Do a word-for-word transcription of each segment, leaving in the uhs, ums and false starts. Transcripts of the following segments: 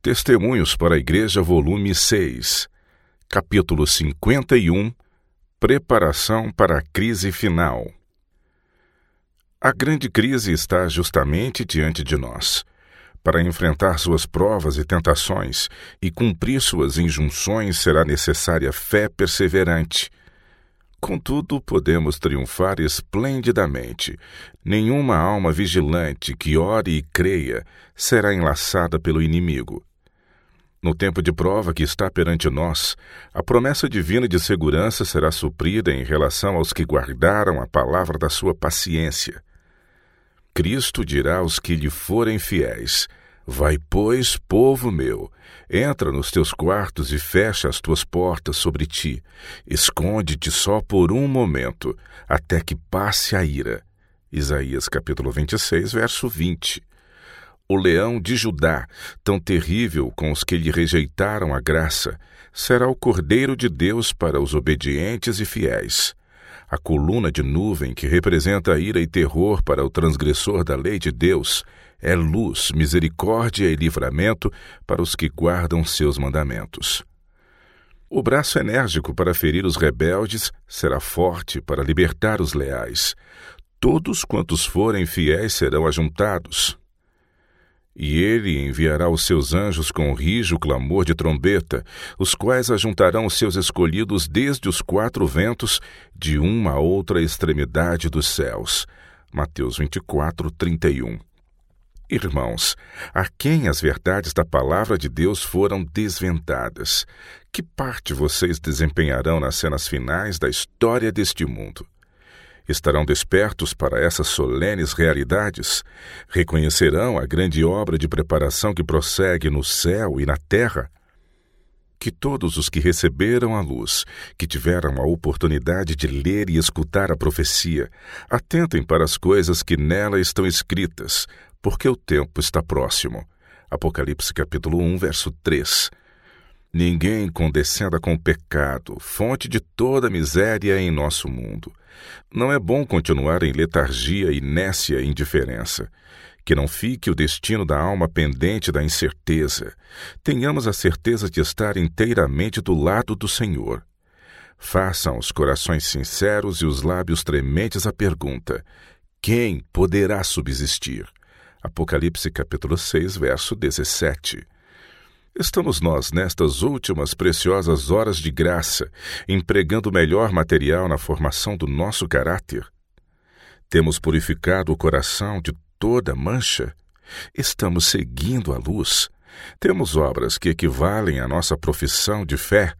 Testemunhos para a Igreja, volume seis, capítulo cinquenta e um, Preparação para a crise final. A grande crise está justamente diante de nós. Para enfrentar suas provas e tentações e cumprir suas injunções será necessária fé perseverante. Contudo, podemos triunfar esplendidamente. Nenhuma alma vigilante que ore e creia será enlaçada pelo inimigo. No tempo de prova que está perante nós, a promessa divina de segurança será suprida em relação aos que guardaram a palavra da sua paciência. Cristo dirá aos que lhe forem fiéis: Vai, pois, povo meu, entra nos teus quartos e fecha as tuas portas sobre ti. Esconde-te só por um momento, até que passe a ira. Isaías capítulo vinte e seis, verso vinte. O leão de Judá, tão terrível com os que lhe rejeitaram a graça, será o Cordeiro de Deus para os obedientes e fiéis. A coluna de nuvem que representa a ira e terror para o transgressor da lei de Deus é luz, misericórdia e livramento para os que guardam seus mandamentos. O braço enérgico para ferir os rebeldes será forte para libertar os leais. Todos quantos forem fiéis serão ajuntados. E ele enviará os seus anjos com rijo clamor de trombeta, os quais ajuntarão os seus escolhidos desde os quatro ventos, de uma a outra extremidade dos céus. Mateus vinte e quatro, trinta e um. Irmãos, a quem as verdades da palavra de Deus foram desvendadas, que parte vocês desempenharão nas cenas finais da história deste mundo? Estarão despertos para essas solenes realidades? Reconhecerão a grande obra de preparação que prossegue no céu e na terra? Que todos os que receberam a luz, que tiveram a oportunidade de ler e escutar a profecia, atentem para as coisas que nela estão escritas, porque o tempo está próximo. Apocalipse capítulo um, verso três. Ninguém condescenda com o pecado, fonte de toda miséria em nosso mundo. Não é bom continuar em letargia, inércia e indiferença. Que não fique o destino da alma pendente da incerteza. Tenhamos a certeza de estar inteiramente do lado do Senhor. Façam os corações sinceros e os lábios trementes a pergunta: quem poderá subsistir? Apocalipse capítulo seis, verso dezessete. Estamos nós, nestas últimas preciosas horas de graça, empregando o melhor material na formação do nosso caráter? Temos purificado o coração de toda mancha? Estamos seguindo a luz? Temos obras que equivalem à nossa profissão de fé?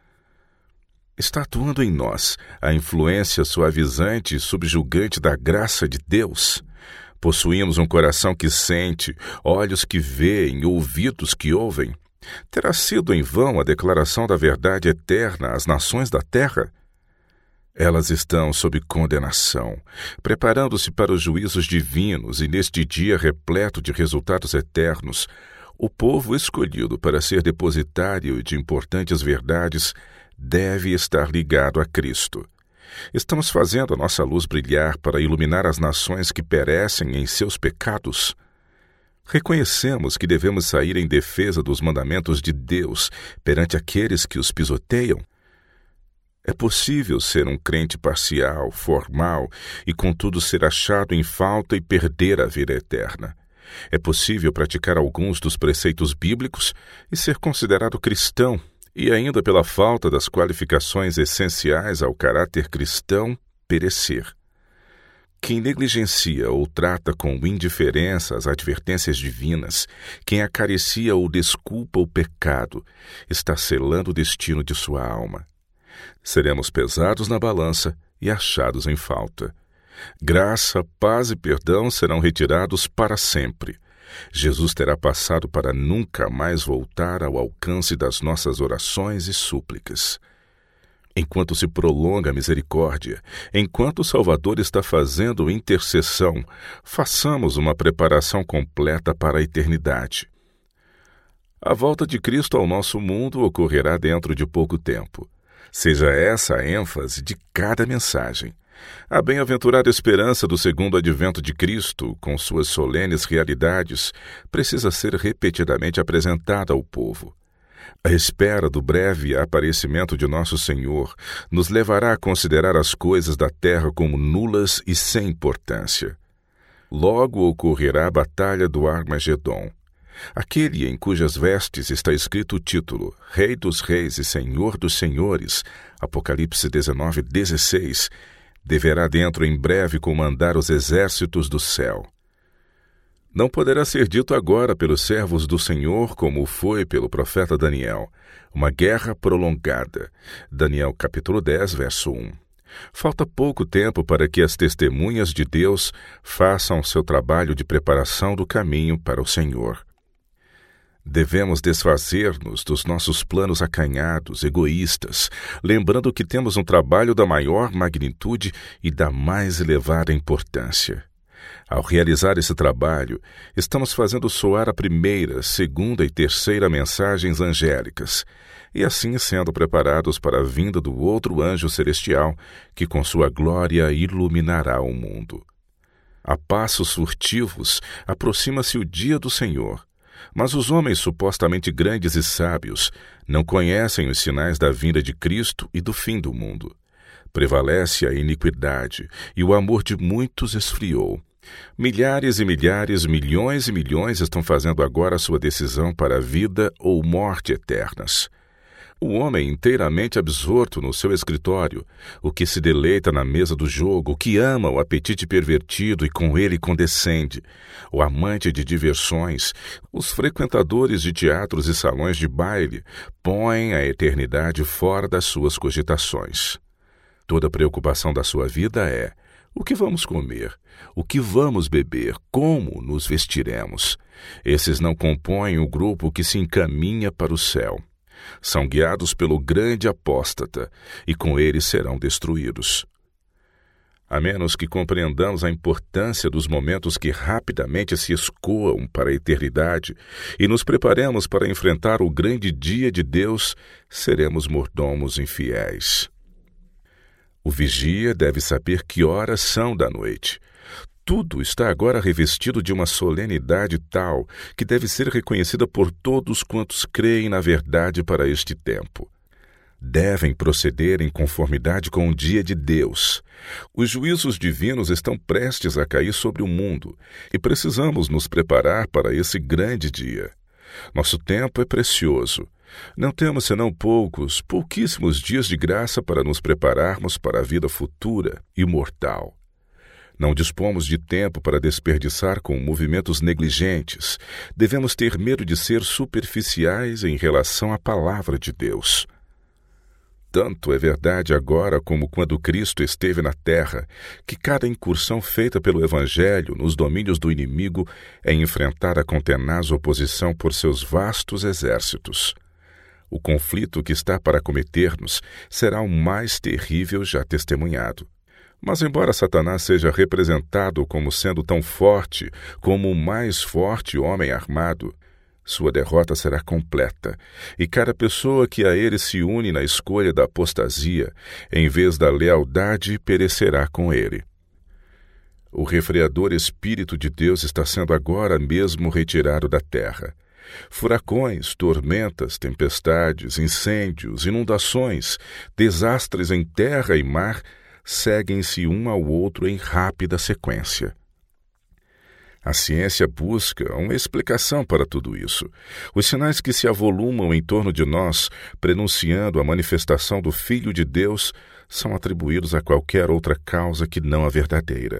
Está atuando em nós a influência suavizante e subjugante da graça de Deus? Possuímos um coração que sente, olhos que veem, ouvidos que ouvem? Terá sido em vão a declaração da verdade eterna às nações da terra? Elas estão sob condenação, preparando-se para os juízos divinos, e neste dia repleto de resultados eternos, o povo escolhido para ser depositário de importantes verdades deve estar ligado a Cristo. Estamos fazendo a nossa luz brilhar para iluminar as nações que perecem em seus pecados? Reconhecemos que devemos sair em defesa dos mandamentos de Deus perante aqueles que os pisoteiam? É possível ser um crente parcial, formal e contudo ser achado em falta e perder a vida eterna. É possível praticar alguns dos preceitos bíblicos e ser considerado cristão, e ainda pela falta das qualificações essenciais ao caráter cristão, perecer. Quem negligencia ou trata com indiferença as advertências divinas, quem acaricia ou desculpa o pecado, está selando o destino de sua alma. Seremos pesados na balança e achados em falta. Graça, paz e perdão serão retirados para sempre. Jesus terá passado para nunca mais voltar ao alcance das nossas orações e súplicas. Enquanto se prolonga a misericórdia, enquanto o Salvador está fazendo intercessão, façamos uma preparação completa para a eternidade. A volta de Cristo ao nosso mundo ocorrerá dentro de pouco tempo. Seja essa a ênfase de cada mensagem. A bem-aventurada esperança do segundo advento de Cristo, com suas solenes realidades, precisa ser repetidamente apresentada ao povo. A espera do breve aparecimento de nosso Senhor nos levará a considerar as coisas da terra como nulas e sem importância. Logo ocorrerá a batalha do Armagedom. Aquele em cujas vestes está escrito o título Rei dos Reis e Senhor dos Senhores, Apocalipse dezenove, dezesseis, deverá dentro em breve comandar os exércitos do céu. Não poderá ser dito agora pelos servos do Senhor como foi pelo profeta Daniel, uma guerra prolongada. Daniel capítulo dez, verso um. Falta pouco tempo para que as testemunhas de Deus façam seu trabalho de preparação do caminho para o Senhor. Devemos desfazer-nos dos nossos planos acanhados, egoístas, lembrando que temos um trabalho da maior magnitude e da mais elevada importância. Ao realizar esse trabalho, estamos fazendo soar a primeira, segunda e terceira mensagens angélicas, e assim sendo preparados para a vinda do outro anjo celestial, que com sua glória iluminará o mundo. A passos furtivos aproxima-se o dia do Senhor, mas os homens supostamente grandes e sábios não conhecem os sinais da vinda de Cristo e do fim do mundo. Prevalece a iniquidade, e o amor de muitos esfriou. Milhares e milhares, milhões e milhões estão fazendo agora a sua decisão para a vida ou morte eternas. O homem inteiramente absorto no seu escritório, o que se deleita na mesa do jogo, o que ama o apetite pervertido e com ele condescende, o amante de diversões, os frequentadores de teatros e salões de baile, põem a eternidade fora das suas cogitações. Toda a preocupação da sua vida é: o que vamos comer? O que vamos beber? Como nos vestiremos? Esses não compõem o grupo que se encaminha para o céu. São guiados pelo grande apóstata, e com ele serão destruídos. A menos que compreendamos a importância dos momentos que rapidamente se escoam para a eternidade e nos preparemos para enfrentar o grande dia de Deus, seremos mordomos infiéis. O vigia deve saber que horas são da noite. Tudo está agora revestido de uma solenidade tal que deve ser reconhecida por todos quantos creem na verdade para este tempo. Devem proceder em conformidade com o dia de Deus. Os juízos divinos estão prestes a cair sobre o mundo e precisamos nos preparar para esse grande dia. Nosso tempo é precioso. Não temos senão poucos, pouquíssimos dias de graça para nos prepararmos para a vida futura, imortal. Não dispomos de tempo para desperdiçar com movimentos negligentes. Devemos ter medo de ser superficiais em relação à palavra de Deus. Tanto é verdade agora como quando Cristo esteve na terra, que cada incursão feita pelo Evangelho nos domínios do inimigo é enfrentar a contenaz oposição por seus vastos exércitos. O conflito que está para acometer-nos será o mais terrível já testemunhado. Mas embora Satanás seja representado como sendo tão forte como o mais forte homem armado, sua derrota será completa, e cada pessoa que a ele se une na escolha da apostasia, em vez da lealdade, perecerá com ele. O refreador Espírito de Deus está sendo agora mesmo retirado da terra. Furacões, tormentas, tempestades, incêndios, inundações, desastres em terra e mar seguem-se um ao outro em rápida sequência. A ciência busca uma explicação para tudo isso. Os sinais que se avolumam em torno de nós, prenunciando a manifestação do Filho de Deus, são atribuídos a qualquer outra causa que não a verdadeira.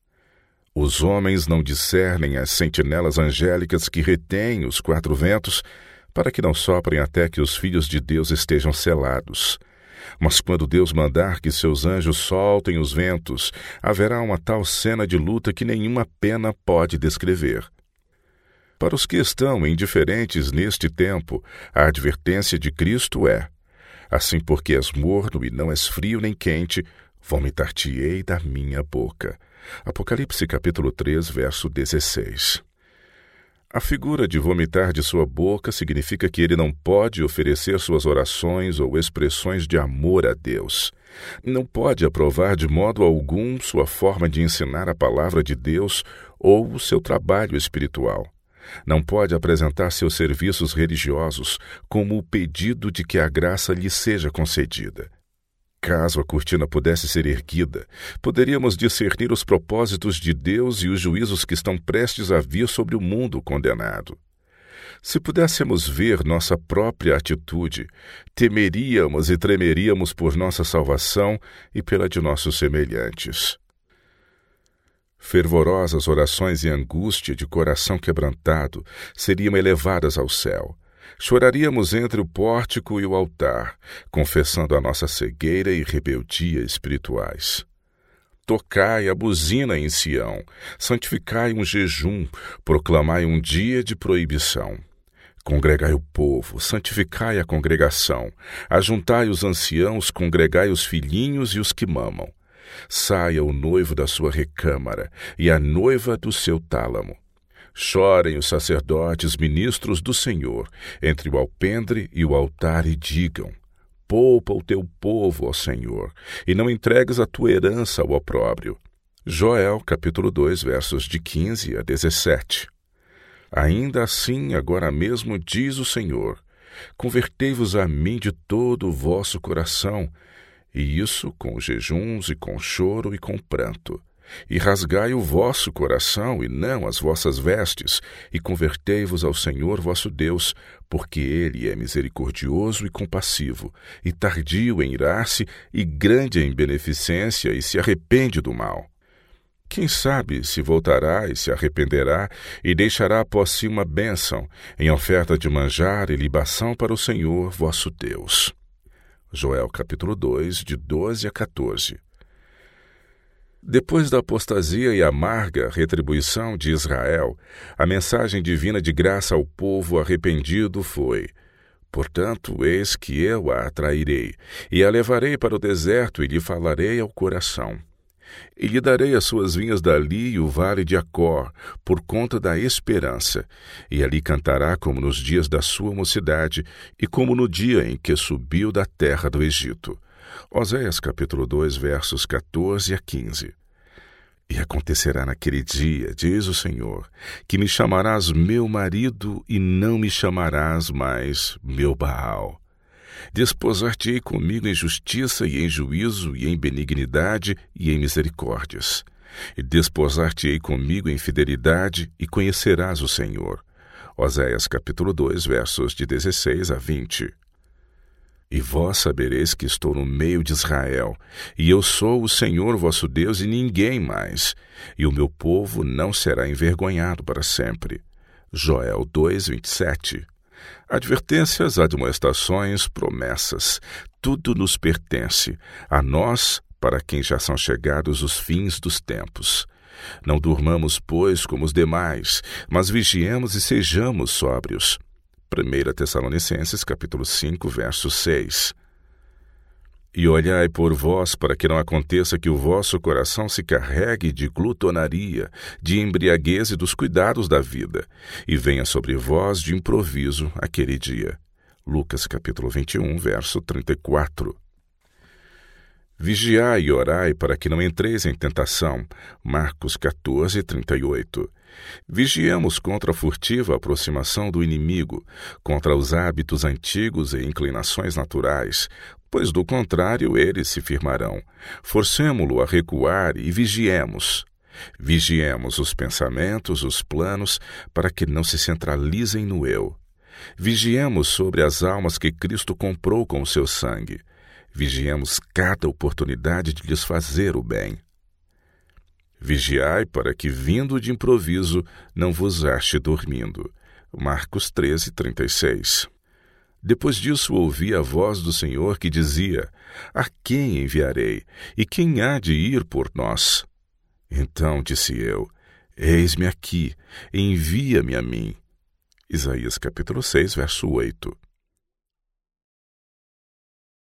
Os homens não discernem as sentinelas angélicas que retêm os quatro ventos, para que não soprem até que os filhos de Deus estejam selados. Mas quando Deus mandar que seus anjos soltem os ventos, haverá uma tal cena de luta que nenhuma pena pode descrever. Para os que estão indiferentes neste tempo, a advertência de Cristo é: assim porque és morno e não és frio nem quente, vomitar-te-ei da minha boca. Apocalipse capítulo três, verso dezesseis. A figura de vomitar de sua boca significa que ele não pode oferecer suas orações ou expressões de amor a Deus. Não pode aprovar de modo algum sua forma de ensinar a palavra de Deus ou o seu trabalho espiritual. Não pode apresentar seus serviços religiosos como o pedido de que a graça lhe seja concedida. Caso a cortina pudesse ser erguida, poderíamos discernir os propósitos de Deus e os juízos que estão prestes a vir sobre o mundo condenado. Se pudéssemos ver nossa própria atitude, temeríamos e tremeríamos por nossa salvação e pela de nossos semelhantes. Fervorosas orações e angústia de coração quebrantado seriam elevadas ao céu. Choraríamos entre o pórtico e o altar, confessando a nossa cegueira e rebeldia espirituais. Tocai a buzina em Sião, santificai um jejum, proclamai um dia de proibição. Congregai o povo, santificai a congregação, ajuntai os anciãos, congregai os filhinhos e os que mamam. Saia o noivo da sua recâmara e a noiva do seu tálamo. Chorem os sacerdotes, ministros do Senhor, entre o alpendre e o altar, e digam: poupa o teu povo, ó Senhor, e não entregues a tua herança ao opróbrio. Joel, capítulo dois, versos de quinze a dezessete. Ainda assim, agora mesmo, diz o Senhor: convertei-vos a mim de todo o vosso coração, e isso com jejuns e com choro e com pranto. E rasgai o vosso coração, e não as vossas vestes, e convertei-vos ao Senhor vosso Deus, porque Ele é misericordioso e compassivo, e tardio em irar-se, e grande em beneficência, e se arrepende do mal. Quem sabe se voltará e se arrependerá, e deixará após si uma bênção, em oferta de manjar e libação para o Senhor vosso Deus. Joel capítulo dois, de doze a quatorze. Depois da apostasia e amarga retribuição de Israel, a mensagem divina de graça ao povo arrependido foi: portanto, eis que eu a atrairei, e a levarei para o deserto, e lhe falarei ao coração. E lhe darei as suas vinhas dali e o vale de Acor, por conta da esperança, e ali cantará como nos dias da sua mocidade, e como no dia em que subiu da terra do Egito. Oséias capítulo dois, versos quatorze a quinze. E acontecerá naquele dia, diz o Senhor, que me chamarás meu marido e não me chamarás mais meu Baal. Desposar-te-ei comigo em justiça e em juízo e em benignidade e em misericórdias. E desposar-te-ei comigo em fidelidade e conhecerás o Senhor. Oséias capítulo dois, versos de dezesseis a vinte. E vós sabereis que estou no meio de Israel, e eu sou o Senhor vosso Deus e ninguém mais, e o meu povo não será envergonhado para sempre. Joel dois, vinte e sete. Advertências, admoestações, promessas, tudo nos pertence, a nós, para quem já são chegados os fins dos tempos. Não durmamos, pois, como os demais, mas vigiemos e sejamos sóbrios. primeira Tessalonicenses, capítulo cinco, verso seis. E olhai por vós para que não aconteça que o vosso coração se carregue de glutonaria, de embriaguez e dos cuidados da vida, e venha sobre vós de improviso aquele dia. Lucas capítulo vinte e um, verso trinta e quatro. Vigiai e orai para que não entreis em tentação. Marcos catorze, trinta e oito. Vigiemos contra a furtiva aproximação do inimigo, contra os hábitos antigos e inclinações naturais, pois do contrário eles se firmarão. Forcemo-lo a recuar e vigiemos. Vigiemos os pensamentos, os planos, para que não se centralizem no eu. Vigiemos sobre as almas que Cristo comprou com o seu sangue. Vigiemos cada oportunidade de lhes fazer o bem. Vigiai para que, vindo de improviso, não vos ache dormindo. Marcos treze, trinta e seis. Depois disso ouvi a voz do Senhor que dizia: a quem enviarei? E quem há de ir por nós? Então disse eu: eis-me aqui, envia-me a mim. Isaías capítulo seis, verso oito.